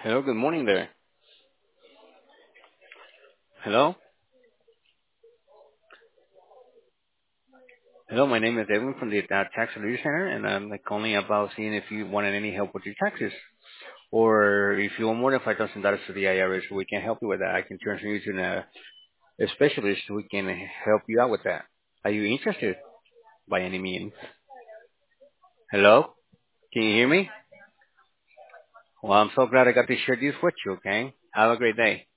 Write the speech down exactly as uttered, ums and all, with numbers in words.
Hello, good morning there. Hello? Hello, my name is Edwin from the uh, Tax Review Center, and I'm like calling about seeing if you wanted any help with your taxes. Or if you want more than five thousand dollars to the I R S, we can help you with that. I can transfer you to a, a specialist who can help you out with that. Are you interested by any means? Hello? Can you hear me? Well, I'm so glad I got to share this with you, okay? Have a great day.